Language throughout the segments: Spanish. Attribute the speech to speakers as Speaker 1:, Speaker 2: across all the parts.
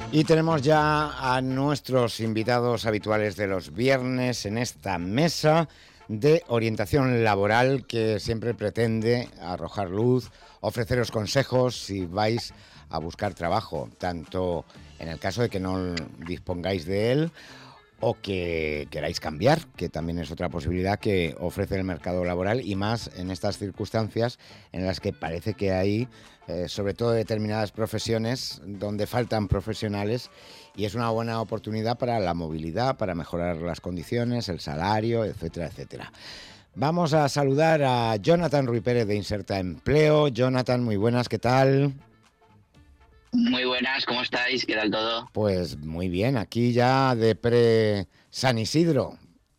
Speaker 1: Y tenemos ya a nuestros invitados habituales de los viernes en esta mesa de orientación laboral que siempre pretende arrojar luz, ofreceros consejos si vais a buscar trabajo, tanto en el caso de que no dispongáis de él o que queráis cambiar, que también es otra posibilidad que ofrece el mercado laboral, y más en estas circunstancias en las que parece que hay, sobre todo determinadas profesiones donde faltan profesionales, y es una buena oportunidad para la movilidad, para mejorar las condiciones, el salario, etcétera, etcétera. Vamos a saludar a Jonathan Ruy Pérez de Inserta Empleo. Jonathan, muy buenas, ¿qué tal?
Speaker 2: Muy buenas, ¿cómo estáis? ¿Qué tal todo?
Speaker 1: Pues muy bien, aquí ya de pre-San Isidro.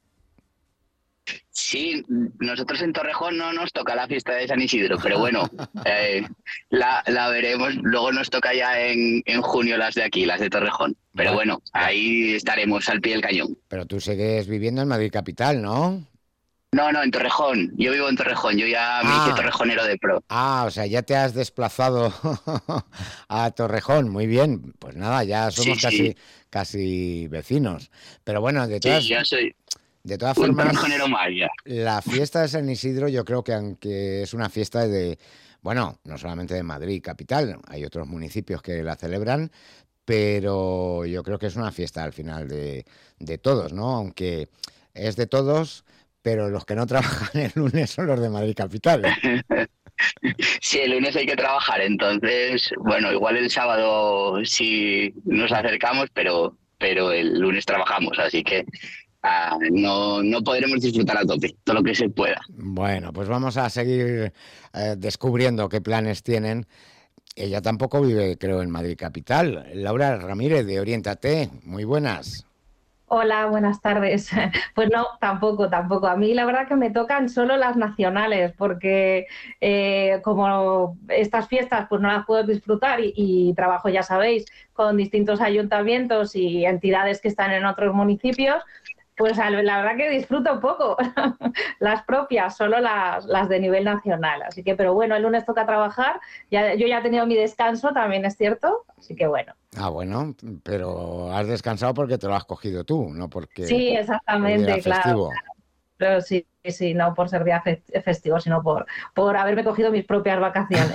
Speaker 2: Sí, nosotros en Torrejón no nos toca la fiesta de San Isidro, pero bueno, la veremos. Luego nos toca ya en junio las de aquí, las de Torrejón. Pero bueno, ahí estaremos al pie del cañón.
Speaker 1: Pero tú sigues viviendo en Madrid capital, ¿no?
Speaker 2: No, en Torrejón. Yo vivo en Torrejón, yo ya me hice torrejonero de pro.
Speaker 1: O sea, ya te has desplazado a Torrejón, muy bien. Pues nada, ya somos casi vecinos. Pero bueno, de todas formas,
Speaker 2: torrejonero más ya.
Speaker 1: La fiesta de San Isidro, yo creo que aunque es una fiesta de, bueno, no solamente de Madrid capital, hay otros municipios que la celebran, pero yo creo que es una fiesta al final de todos, ¿no? Aunque es de todos, pero los que no trabajan el lunes son los de Madrid capital.
Speaker 2: Sí, el lunes hay que trabajar, entonces, bueno, igual el sábado sí nos acercamos, pero el lunes trabajamos, así que no podremos disfrutar a tope, todo lo que se pueda.
Speaker 1: Bueno, pues vamos a seguir descubriendo qué planes tienen. Ella tampoco vive, creo, en Madrid capital. Laura Ramírez, de Oriéntate, muy buenas.
Speaker 3: Hola, buenas tardes. Pues no, tampoco. A mí la verdad que me tocan solo las nacionales, porque como estas fiestas pues no las puedo disfrutar y trabajo, ya sabéis, con distintos ayuntamientos y entidades que están en otros municipios, pues la verdad que disfruto poco las propias, solo las de nivel nacional. Así que, pero bueno, el lunes toca trabajar. Yo ya he tenido mi descanso, también es cierto, así que bueno.
Speaker 1: Bueno, pero has descansado porque te lo has cogido tú, no porque
Speaker 3: sí, exactamente, claro. Pero sí, no por ser día festivo, sino por haberme cogido mis propias vacaciones.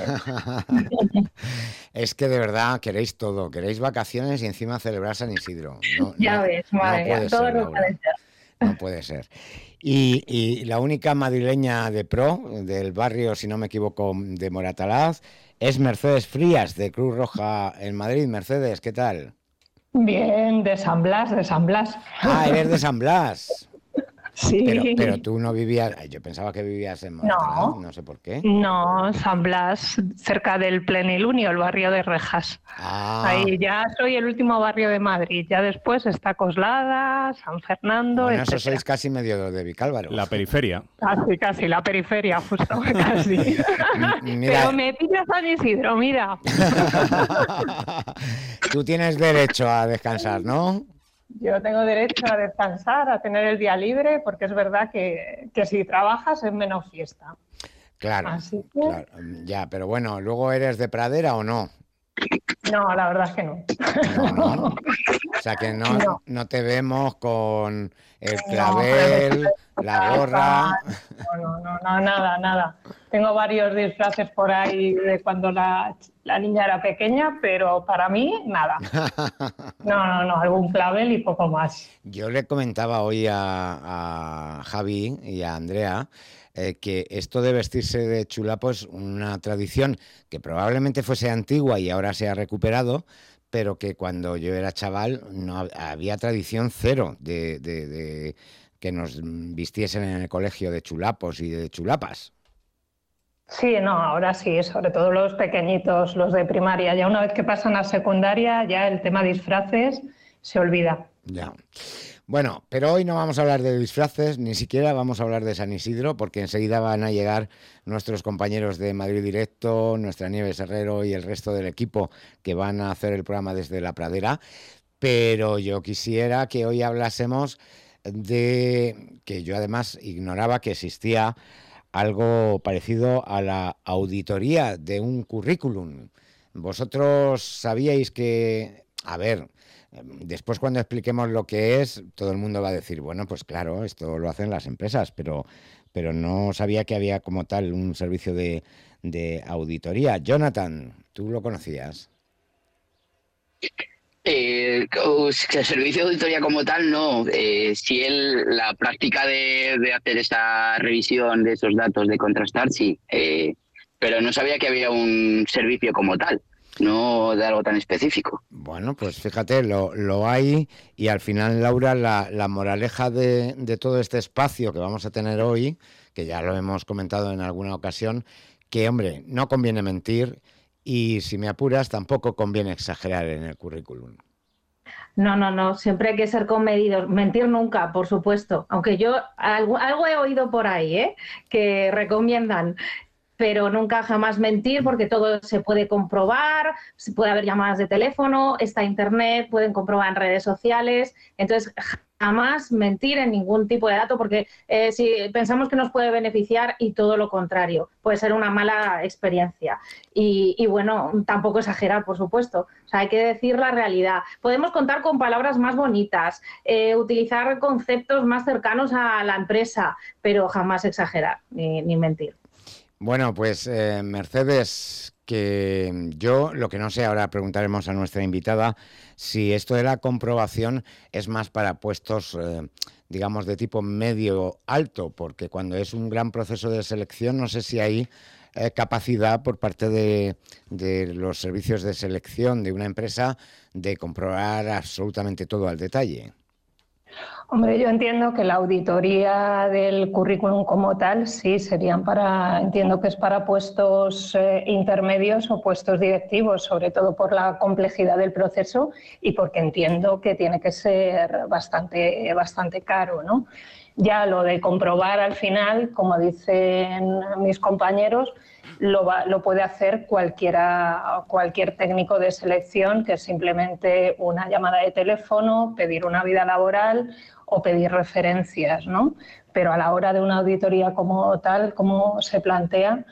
Speaker 1: Es que de verdad queréis todo, queréis vacaciones y encima celebrar San Isidro.
Speaker 3: Ya ves, madre, todo no puede ser.
Speaker 1: No puede ser. Y la única madrileña de pro del barrio, si no me equivoco, de Moratalaz, es Mercedes Frías, de Cruz Roja en Madrid. Mercedes, ¿qué tal?
Speaker 4: Bien, de San Blas.
Speaker 1: Eres de San Blas.
Speaker 4: Sí.
Speaker 1: Pero tú no vivías, yo pensaba que vivías en Moratalaz, no sé por qué.
Speaker 4: No, San Blas, cerca del Plenilunio, el barrio de Rejas. Ahí ya soy el último barrio de Madrid, ya después está Coslada, San Fernando,
Speaker 1: bueno,
Speaker 4: etcétera.
Speaker 1: Eso sois casi medio de Vicálvaro.
Speaker 5: La periferia.
Speaker 4: Casi, la periferia, justo, casi. Pero me pilla San Isidro, mira.
Speaker 1: Tú tienes derecho a descansar, ¿no?
Speaker 4: Yo tengo derecho a descansar, a tener el día libre, porque es verdad que si trabajas es menos fiesta.
Speaker 1: Claro, claro, ya, pero bueno, ¿luego eres de pradera o no?
Speaker 4: No, la verdad es que no.
Speaker 1: No. O sea que no te vemos con el clavel, la gorra.
Speaker 4: No, nada. Tengo varios disfraces por ahí de cuando la niña era pequeña, pero para mí, nada. No, algún clavel y poco más.
Speaker 1: Yo le comentaba hoy a Javi y a Andrea que esto de vestirse de chulapo es una tradición que probablemente fuese antigua y ahora se ha recuperado, pero que cuando yo era chaval no había tradición cero de que nos vistiesen en el colegio de chulapos y de chulapas.
Speaker 4: Sí, no, ahora sí, sobre todo los pequeñitos, los de primaria. Ya una vez que pasan a secundaria, ya el tema disfraces se olvida.
Speaker 1: Ya. Bueno, pero hoy no vamos a hablar de disfraces, ni siquiera vamos a hablar de San Isidro, porque enseguida van a llegar nuestros compañeros de Madrid Directo, nuestra Nieves Herrero y el resto del equipo que van a hacer el programa desde la pradera. Pero yo quisiera que hoy hablásemos de que yo además ignoraba que existía algo parecido a la auditoría de un currículum. ¿Vosotros sabíais que a ver, después cuando expliquemos lo que es, todo el mundo va a decir, bueno, pues claro, esto lo hacen las empresas, pero no sabía que había como tal un servicio de auditoría. Jonathan, ¿tú lo conocías?
Speaker 2: Que el servicio de auditoría como tal, no. Sí, la práctica de hacer esa revisión de esos datos, de contrastar, sí. Pero no sabía que había un servicio como tal, no de algo tan específico.
Speaker 1: Bueno, pues fíjate, lo hay y al final, Laura, la moraleja de todo este espacio que vamos a tener hoy, que ya lo hemos comentado en alguna ocasión, que, hombre, no conviene mentir y, si me apuras, tampoco conviene exagerar en el currículum.
Speaker 3: No, siempre hay que ser comedidos. Mentir nunca, por supuesto. Aunque yo algo he oído por ahí, que recomiendan, pero nunca jamás mentir porque todo se puede comprobar, se puede haber llamadas de teléfono, está internet, pueden comprobar en redes sociales. Entonces, jamás mentir en ningún tipo de dato porque si pensamos que nos puede beneficiar y todo lo contrario, puede ser una mala experiencia. Y bueno, tampoco exagerar, por supuesto. O sea, hay que decir la realidad. Podemos contar con palabras más bonitas, utilizar conceptos más cercanos a la empresa, pero jamás exagerar ni mentir.
Speaker 1: Bueno, pues Mercedes, que yo lo que no sé, ahora preguntaremos a nuestra invitada si esto de la comprobación es más para puestos, digamos, de tipo medio alto, porque cuando es un gran proceso de selección, no sé si hay capacidad por parte de los servicios de selección de una empresa de comprobar absolutamente todo al detalle.
Speaker 4: Hombre, yo entiendo que la auditoría del currículum como tal, sí, entiendo que es para puestos intermedios o puestos directivos, sobre todo por la complejidad del proceso y porque entiendo que tiene que ser bastante caro, ¿no? Ya lo de comprobar al final, como dicen mis compañeros, lo puede hacer cualquier técnico de selección, que es simplemente una llamada de teléfono, pedir una vida laboral o pedir referencias, ¿no? Pero a la hora de una auditoría como tal, como se plantea,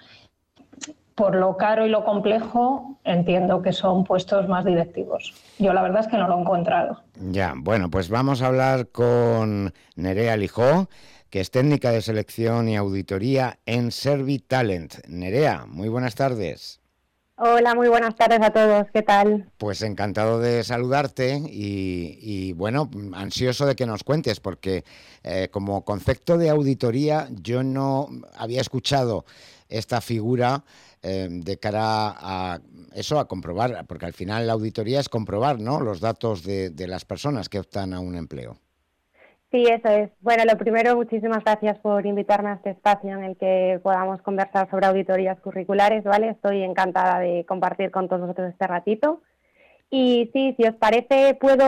Speaker 4: por lo caro y lo complejo, entiendo que son puestos más directivos. Yo la verdad es que no lo he encontrado.
Speaker 1: Ya, bueno, pues vamos a hablar con Nerea Lijó, que es técnica de selección y auditoría en Servitalent. Nerea, muy buenas tardes.
Speaker 5: Hola, muy buenas tardes a todos. ¿Qué tal?
Speaker 1: Pues encantado de saludarte y bueno, ansioso de que nos cuentes, porque como concepto de auditoría yo no había escuchado esta figura de cara a eso, a comprobar, porque al final la auditoría es comprobar, ¿no?, los datos de las personas que optan a un empleo.
Speaker 5: Sí, eso es. Bueno, lo primero, muchísimas gracias por invitarme a este espacio en el que podamos conversar sobre auditorías curriculares, ¿vale? Estoy encantada de compartir con todos vosotros este ratito. Y sí, si os parece, puedo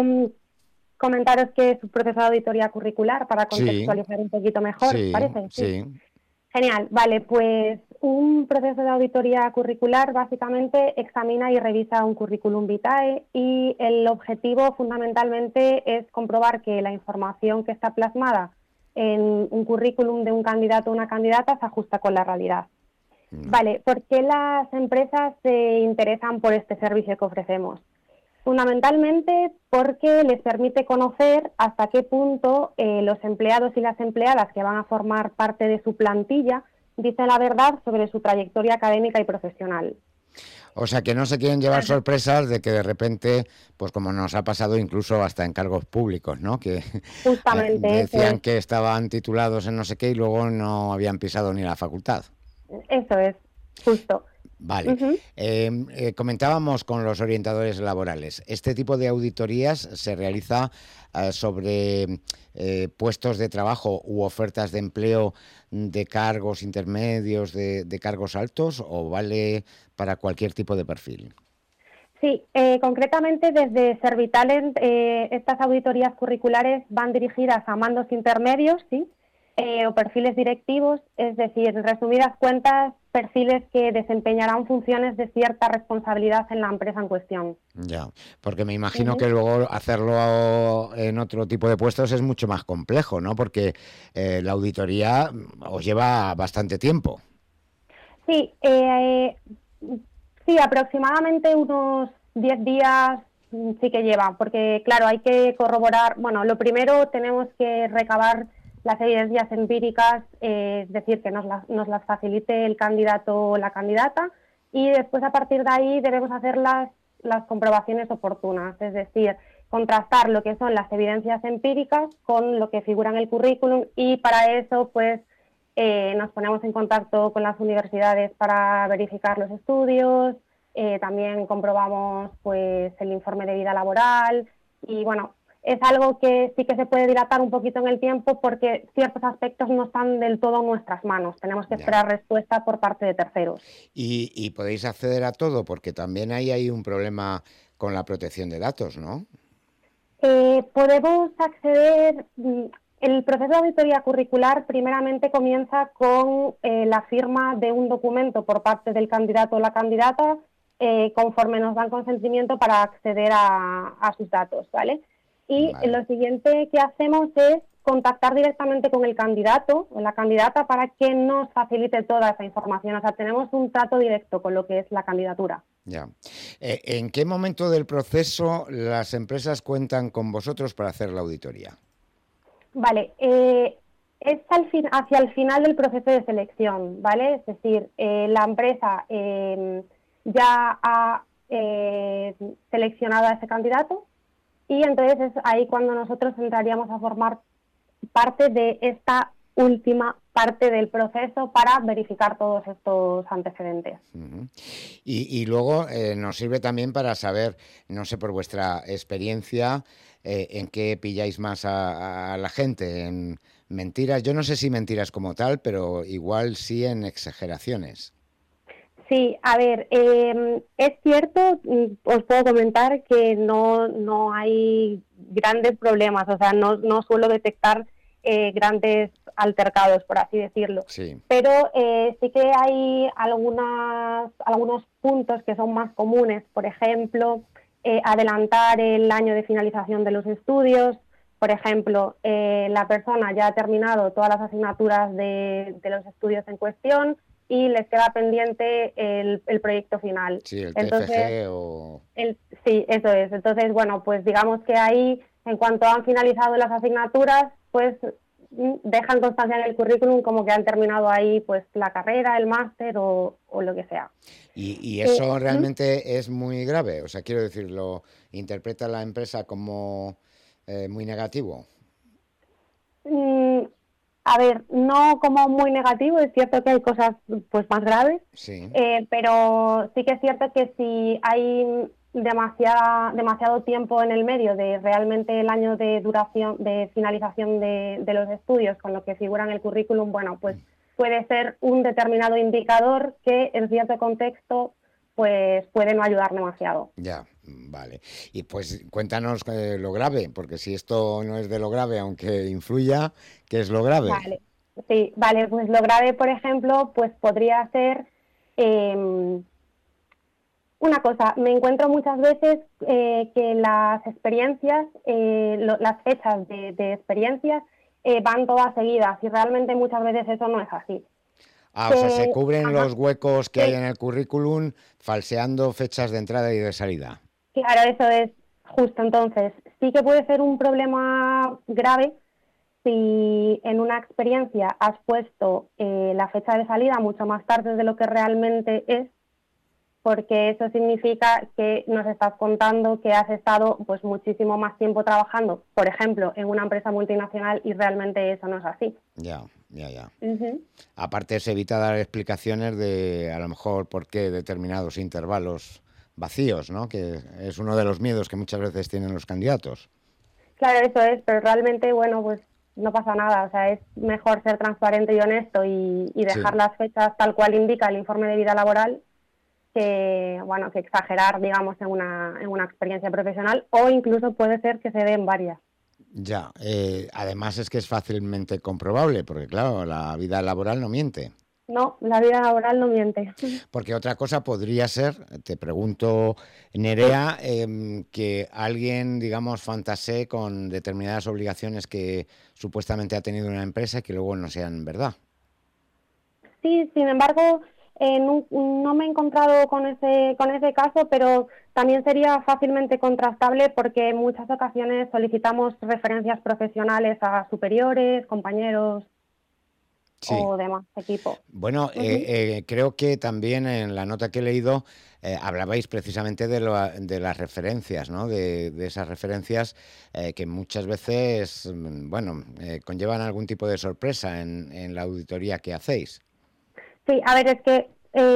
Speaker 5: comentaros qué es un proceso de auditoría curricular para contextualizar un poquito mejor, ¿os parece?
Speaker 1: Sí.
Speaker 5: Genial, vale, pues un proceso de auditoría curricular básicamente examina y revisa un currículum vitae y el objetivo fundamentalmente es comprobar que la información que está plasmada en un currículum de un candidato o una candidata se ajusta con la realidad. Vale, ¿por qué las empresas se interesan por este servicio que ofrecemos? Fundamentalmente porque les permite conocer hasta qué punto los empleados y las empleadas que van a formar parte de su plantilla dicen la verdad sobre su trayectoria académica y profesional.
Speaker 1: O sea, que no se quieren llevar sorpresas de que de repente, pues como nos ha pasado incluso hasta en cargos públicos, ¿no? Que
Speaker 5: justamente
Speaker 1: decían que estaban titulados en no sé qué y luego no habían pisado ni la facultad.
Speaker 5: Eso es, justo.
Speaker 1: Vale. Comentábamos con los orientadores laborales. Este tipo de auditorías se realiza sobre puestos de trabajo u ofertas de empleo de cargos intermedios, de cargos altos, o vale para cualquier tipo de perfil.
Speaker 5: Sí, concretamente desde Servitalent estas auditorías curriculares van dirigidas a mandos intermedios, ¿sí? O perfiles directivos, es decir, en resumidas cuentas, perfiles que desempeñarán funciones de cierta responsabilidad en la empresa en cuestión.
Speaker 1: Ya, porque me imagino que luego hacerlo en otro tipo de puestos es mucho más complejo, ¿no? Porque la auditoría os lleva bastante tiempo.
Speaker 5: Sí, sí, aproximadamente unos 10 días, sí que lleva, porque claro, hay que corroborar, bueno, lo primero tenemos que recabar las evidencias empíricas, es decir, que nos las facilite el candidato o la candidata, y después a partir de ahí debemos hacer las comprobaciones oportunas, es decir, contrastar lo que son las evidencias empíricas con lo que figura en el currículum, y para eso pues nos ponemos en contacto con las universidades para verificar los estudios, también comprobamos pues el informe de vida laboral y bueno, es algo que sí que se puede dilatar un poquito en el tiempo porque ciertos aspectos no están del todo en nuestras manos, tenemos que esperar respuesta por parte de terceros.
Speaker 1: Y podéis acceder a todo porque también ahí hay un problema con la protección de datos, ¿no?
Speaker 5: Podemos acceder. El proceso de auditoría curricular primeramente comienza con la firma de un documento por parte del candidato o la candidata conforme nos dan consentimiento para acceder a sus datos, ¿vale? Y lo siguiente que hacemos es contactar directamente con el candidato o la candidata para que nos facilite toda esa información. O sea, tenemos un trato directo con lo que es la candidatura.
Speaker 1: Ya. ¿En qué momento del proceso las empresas cuentan con vosotros para hacer la auditoría?
Speaker 5: Vale, es hacia el final del proceso de selección, ¿vale? Es decir, la empresa ya ha seleccionado a ese candidato y entonces es ahí cuando nosotros entraríamos a formar parte de esta última parte del proceso para verificar todos estos antecedentes.
Speaker 1: Uh-huh. Y luego nos sirve también para saber, no sé por vuestra experiencia, en qué pilláis más a la gente, en mentiras, yo no sé si mentiras como tal, pero igual sí en exageraciones.
Speaker 5: Sí, a ver, es cierto, os puedo comentar que no hay grandes problemas, o sea, no suelo detectar grandes altercados, por así decirlo.
Speaker 1: Sí.
Speaker 5: Pero sí que hay algunos puntos que son más comunes, por ejemplo, adelantar el año de finalización de los estudios. Por ejemplo, la persona ya ha terminado todas las asignaturas de los estudios en cuestión y les queda pendiente el proyecto final.
Speaker 1: Sí, el
Speaker 5: Entonces,
Speaker 1: TFG o...
Speaker 5: Sí, eso es. Entonces, bueno, pues digamos que ahí, en cuanto han finalizado las asignaturas, pues dejan constancia en el currículum como que han terminado ahí pues la carrera, el máster o lo que sea.
Speaker 1: Y eso realmente es muy grave, o sea, quiero decir, ¿lo interpreta la empresa como muy negativo?
Speaker 5: A ver, no como muy negativo, es cierto que hay cosas pues más graves,
Speaker 1: sí.
Speaker 5: Pero sí que es cierto que si hay demasiado tiempo en el medio de realmente el año de duración, de finalización de los estudios con lo que figura en el currículum, bueno, pues puede ser un determinado indicador que en cierto contexto pues puede no ayudar demasiado.
Speaker 1: Ya, vale. Y pues cuéntanos lo grave, porque si esto no es de lo grave, aunque influya, ¿qué es lo grave?
Speaker 5: Vale, sí, vale, pues lo grave, por ejemplo, pues podría ser una cosa. Me encuentro muchas veces que las experiencias, las fechas de experiencias van todas seguidas y realmente muchas veces eso no es así.
Speaker 1: O sea, se cubren los huecos que hay en el currículum falseando fechas de entrada y de salida.
Speaker 5: Claro, eso es justo. Entonces, sí que puede ser un problema grave si en una experiencia has puesto la fecha de salida mucho más tarde de lo que realmente es, porque eso significa que nos estás contando que has estado pues muchísimo más tiempo trabajando, por ejemplo, en una empresa multinacional y realmente eso no es así.
Speaker 1: Ya.
Speaker 5: Uh-huh.
Speaker 1: Aparte se evita dar explicaciones de a lo mejor por qué determinados intervalos vacíos, ¿no? Que es uno de los miedos que muchas veces tienen los candidatos.
Speaker 5: Claro, eso es, pero realmente, bueno, pues no pasa nada, o sea, es mejor ser transparente y honesto y dejar las fechas tal cual indica el informe de vida laboral que exagerar, digamos, en una experiencia profesional, o incluso puede ser que se den varias.
Speaker 1: Ya, además es que es fácilmente comprobable, porque claro, la vida laboral no miente.
Speaker 5: No, la vida laboral no miente.
Speaker 1: Porque otra cosa podría ser, te pregunto, Nerea, que alguien, digamos, fantasee con determinadas obligaciones que supuestamente ha tenido una empresa y que luego no sean verdad.
Speaker 5: Sí, sin embargo, No me he encontrado con ese caso, pero también sería fácilmente contrastable porque en muchas ocasiones solicitamos referencias profesionales a superiores, compañeros o demás equipo.
Speaker 1: Bueno, creo que también en la nota que he leído hablabais precisamente de las referencias, ¿no? De esas referencias que muchas veces, conllevan algún tipo de sorpresa en la auditoría que hacéis.
Speaker 5: Sí, a ver, es que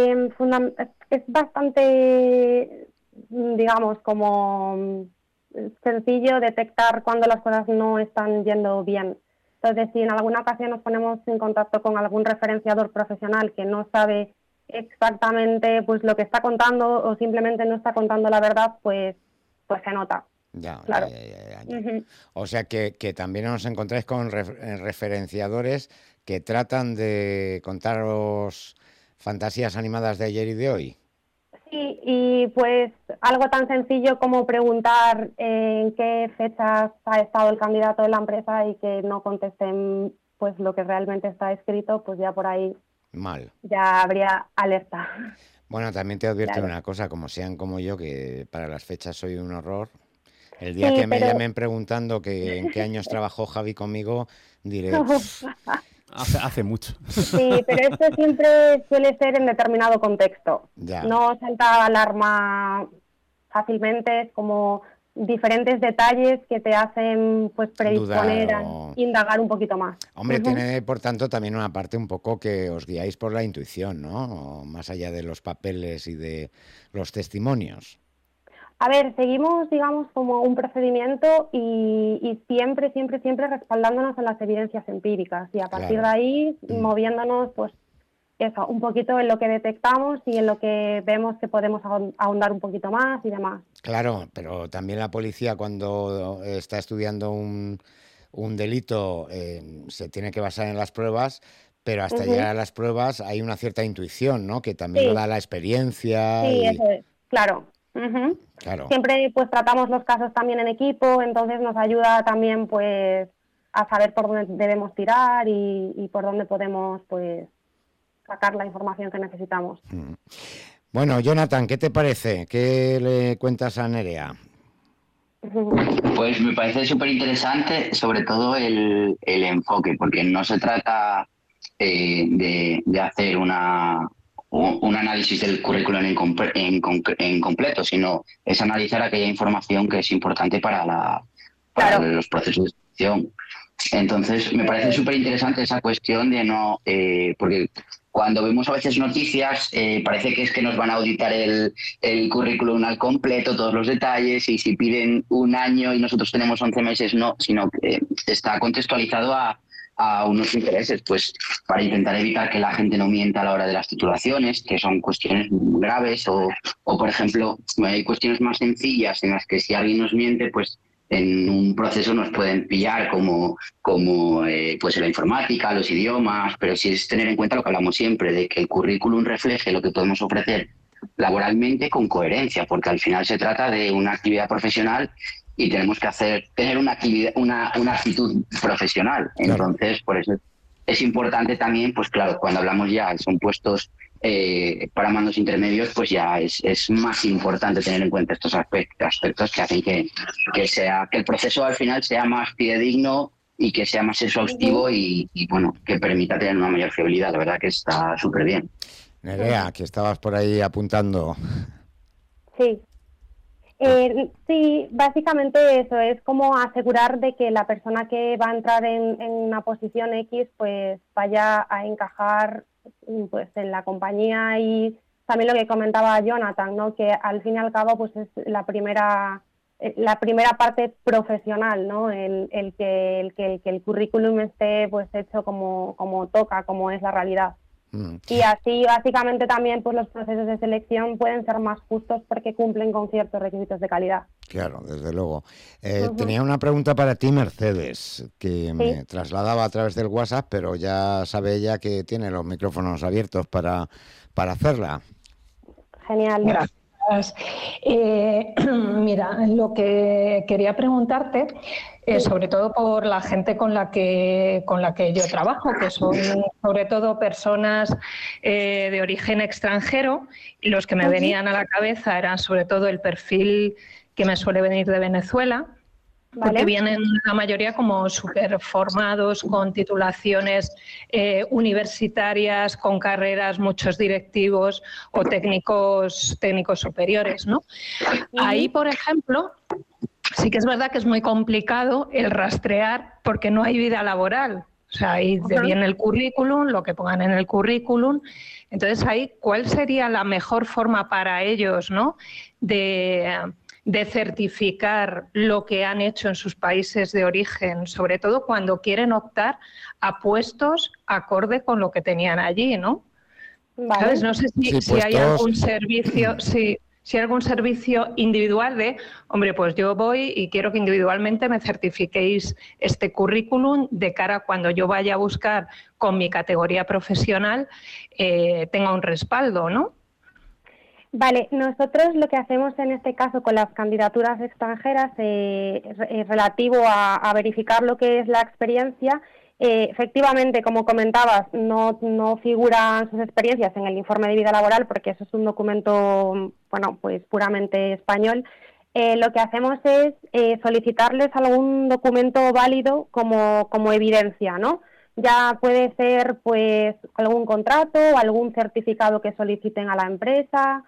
Speaker 5: es bastante, digamos, como sencillo detectar cuando las cosas no están yendo bien. Entonces, si en alguna ocasión nos ponemos en contacto con algún referenciador profesional que no sabe exactamente pues lo que está contando o simplemente no está contando la verdad, pues se nota.
Speaker 1: Ya.
Speaker 5: Uh-huh.
Speaker 1: O sea que también os encontráis con referenciadores que tratan de contaros fantasías animadas de ayer y de hoy.
Speaker 5: Sí, y pues algo tan sencillo como preguntar en qué fechas ha estado el candidato de la empresa y que no contesten pues lo que realmente está escrito, pues ya por ahí
Speaker 1: mal.
Speaker 5: Ya habría alerta.
Speaker 1: Bueno, también te advierto una cosa, como sean como yo, que para las fechas soy un horror. El día que me llamen preguntando que en qué años trabajó Javi conmigo, diré...
Speaker 6: Hace mucho.
Speaker 5: Sí, pero esto siempre suele ser en determinado contexto.
Speaker 1: Ya.
Speaker 5: No salta alarma fácilmente, es como diferentes detalles que te hacen pues predisponer a indagar un poquito más.
Speaker 1: Hombre, tiene por tanto también una parte un poco que os guiáis por la intuición, ¿no? Más allá de los papeles y de los testimonios.
Speaker 5: A ver, seguimos, digamos, como un procedimiento y siempre respaldándonos en las evidencias empíricas y a partir de ahí moviéndonos, pues eso, un poquito en lo que detectamos y en lo que vemos que podemos ahondar un poquito más y demás.
Speaker 1: Claro, pero también la policía cuando está estudiando un delito se tiene que basar en las pruebas, pero hasta llegar a las pruebas hay una cierta intuición, ¿no? Que también lo da la experiencia.
Speaker 5: Sí, eso es, claro.
Speaker 1: Claro.
Speaker 5: Siempre pues tratamos los casos también en equipo, entonces nos ayuda también pues a saber por dónde debemos tirar y por dónde podemos pues sacar la información que necesitamos.
Speaker 1: Bueno, Jonathan, ¿qué te parece? ¿Qué le cuentas a Nerea?
Speaker 2: Pues me parece súper interesante, sobre todo el enfoque, porque no se trata de hacer un análisis del currículum en completo, sino es analizar aquella información que es importante para los procesos de selección. Entonces, me parece súper interesante esa cuestión de no... porque cuando vemos a veces noticias, parece que es que nos van a auditar el currículum al completo, todos los detalles, y si piden un año y nosotros tenemos 11 meses, no, sino que está contextualizado a unos intereses, pues para intentar evitar que la gente no mienta a la hora de las titulaciones, que son cuestiones graves, o por ejemplo, hay cuestiones más sencillas en las que si alguien nos miente, pues en un proceso nos pueden pillar como pues en la informática, los idiomas, pero sí es tener en cuenta lo que hablamos siempre, de que el currículum refleje lo que podemos ofrecer laboralmente con coherencia, porque al final se trata de una actividad profesional y tenemos que tener una actitud profesional. Entonces, por eso es importante también, pues claro, cuando hablamos ya, son puestos para mandos intermedios, pues ya es más importante tener en cuenta estos aspectos que hacen que el proceso al final sea más fidedigno y que sea más exhaustivo y bueno, que permita tener una mayor fiabilidad. La verdad que está súper bien.
Speaker 1: Nerea, que estabas por ahí apuntando.
Speaker 5: Sí. Sí, básicamente eso, es como asegurar de que la persona que va a entrar en una posición X pues vaya a encajar pues en la compañía y también lo que comentaba Jonathan, ¿no? Que al fin y al cabo pues es la primera parte profesional, ¿no? El que el currículum esté pues hecho como toca, como es la realidad. Y así básicamente también pues los procesos de selección pueden ser más justos porque cumplen con ciertos requisitos de calidad.
Speaker 1: Claro, desde luego. Tenía una pregunta para ti, Mercedes, que me trasladaba a través del WhatsApp, pero ya sabe ella que tiene los micrófonos abiertos para hacerla.
Speaker 5: Genial.
Speaker 7: Gracias.
Speaker 4: días. Mira, lo que quería preguntarte, sobre todo por la gente con la que yo trabajo, que son sobre todo personas de origen extranjero, y los que me venían a la cabeza eran sobre todo el perfil que me suele venir de Venezuela. Porque vienen la mayoría como súper formados, con titulaciones universitarias, con carreras, muchos directivos o técnicos superiores, ¿no? Ahí, por ejemplo, sí que es verdad que es muy complicado el rastrear porque no hay vida laboral. O sea, ahí viene el currículum, lo que pongan en el currículum. Entonces, ahí, ¿cuál sería la mejor forma para ellos, ¿no?, de certificar lo que han hecho en sus países de origen, sobre todo cuando quieren optar a puestos acorde con lo que tenían allí, ¿no?
Speaker 5: Vale.
Speaker 4: ¿Sabes? No sé si hay algún servicio, si hay algún servicio individual de, hombre, pues yo voy y quiero que individualmente me certifiquéis este currículum de cara a cuando yo vaya a buscar con mi categoría profesional tenga un respaldo, ¿no?
Speaker 5: Vale, nosotros lo que hacemos en este caso con las candidaturas extranjeras relativo a verificar lo que es la experiencia, efectivamente, como comentabas, no figuran sus experiencias en el informe de vida laboral porque eso es un documento, bueno, pues puramente español. Lo que hacemos es solicitarles algún documento válido como evidencia, ¿no? Ya puede ser pues algún contrato o algún certificado que soliciten a la empresa,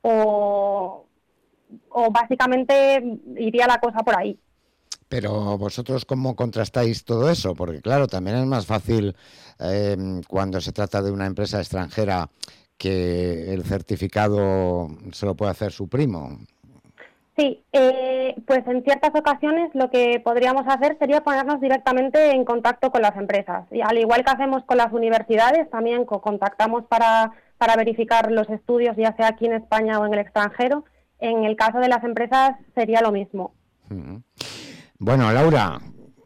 Speaker 5: o básicamente iría la cosa por ahí.
Speaker 1: Pero vosotros, ¿cómo contrastáis todo eso? Porque claro, también es más fácil cuando se trata de una empresa extranjera que el certificado se lo puede hacer su primo.
Speaker 5: Sí, pues en ciertas ocasiones lo que podríamos hacer sería ponernos directamente en contacto con las empresas. Y al igual que hacemos con las universidades, también contactamos para verificar los estudios, ya sea aquí en España o en el extranjero. En el caso de las empresas sería lo mismo.
Speaker 1: Bueno, Laura.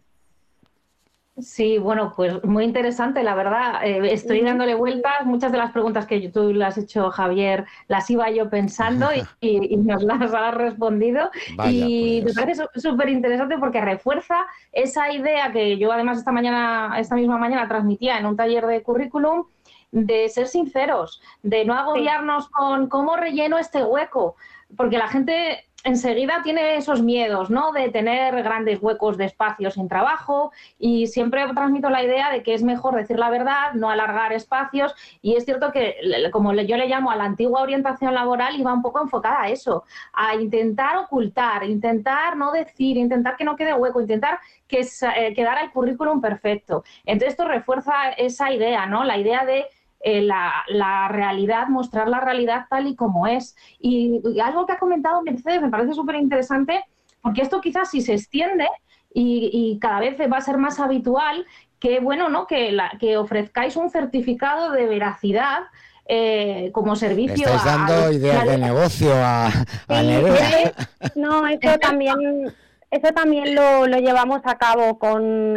Speaker 3: Sí, bueno, pues muy interesante, la verdad. Estoy dándole vueltas. Muchas de las preguntas que tú le has hecho, Javier, las iba yo pensando y nos las has respondido.
Speaker 1: Vaya,
Speaker 3: y
Speaker 1: pues.
Speaker 3: me parece súper interesante porque refuerza esa idea que yo además esta misma mañana transmitía en un taller de currículum, de ser sinceros, de no agobiarnos con cómo relleno este hueco, porque la gente enseguida tiene esos miedos, ¿no?, de tener grandes huecos de espacio sin trabajo, y siempre transmito la idea de que es mejor decir la verdad, no alargar espacios, y es cierto que, como yo le llamo a la antigua orientación laboral, iba un poco enfocada a eso, a intentar ocultar, intentar no decir, intentar que no quede hueco, intentar que quedara el currículum perfecto. Entonces esto refuerza esa idea, ¿no?, la idea de la realidad, mostrar la realidad tal y como es. Y algo que ha comentado Mercedes me parece súper interesante, porque esto quizás si se extiende y cada vez va a ser más habitual, que bueno, ¿no?, que ofrezcáis un certificado de veracidad como servicio.
Speaker 1: Le estáis dando ideas de negocio a Nerea.
Speaker 5: No, eso también lo llevamos a cabo con...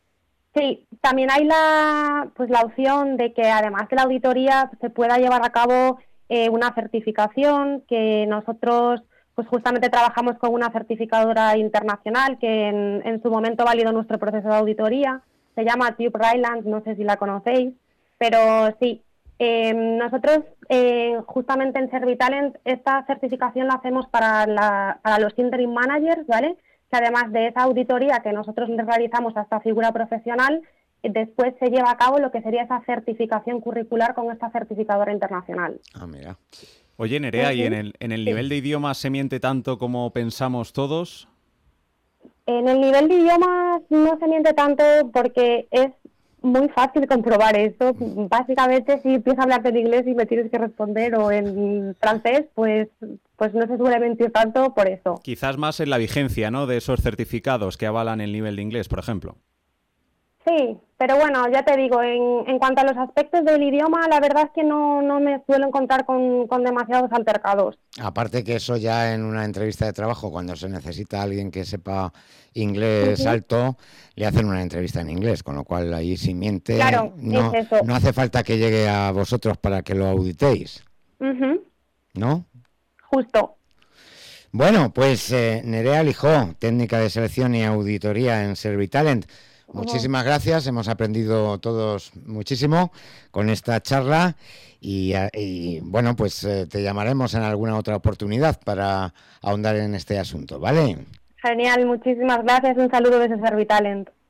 Speaker 5: Sí, también hay la opción de que además de la auditoría se pueda llevar a cabo una certificación, que nosotros pues justamente trabajamos con una certificadora internacional que en su momento validó nuestro proceso de auditoría. Se llama Tube Ryland, no sé si la conocéis, pero sí. Nosotros justamente en Servitalent esta certificación la hacemos para los interim managers, ¿vale? Que además de esa auditoría que nosotros les realizamos a esta figura profesional, después se lleva a cabo lo que sería esa certificación curricular con esta certificadora internacional.
Speaker 1: Ah, mira.
Speaker 6: Oye, Nerea, ¿y en el nivel de idiomas se miente tanto como pensamos todos?
Speaker 5: En el nivel de idiomas no se miente tanto porque es muy fácil comprobar eso. Básicamente, si empiezas a hablarte en inglés y me tienes que responder o en francés, pues no se suele mentir tanto por eso.
Speaker 6: Quizás más en la vigencia, ¿no?, de esos certificados que avalan el nivel de inglés, por ejemplo.
Speaker 5: Sí, pero bueno, ya te digo, en cuanto a los aspectos del idioma, la verdad es que no me suelo encontrar con demasiados altercados.
Speaker 1: Aparte que eso ya en una entrevista de trabajo, cuando se necesita a alguien que sepa inglés alto, le hacen una entrevista en inglés, con lo cual ahí si miente,
Speaker 5: claro,
Speaker 1: no hace falta que llegue a vosotros para que lo auditéis, ¿no?
Speaker 5: Justo.
Speaker 1: Bueno, pues Nerea Lijó, técnica de selección y auditoría en Servitalent. Muchísimas gracias, hemos aprendido todos muchísimo con esta charla y bueno, pues te llamaremos en alguna otra oportunidad para ahondar en este asunto, ¿vale?
Speaker 5: Genial, muchísimas gracias, un saludo desde Servitalent.